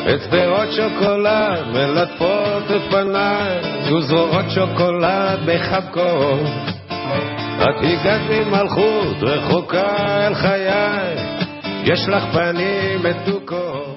אצבעות שוקולד מלטפות את פניי, וזרועות שוקולד מחבקות. את הגעת ממלכות רחוקה אל חיי, יש לך פנים מתוקות.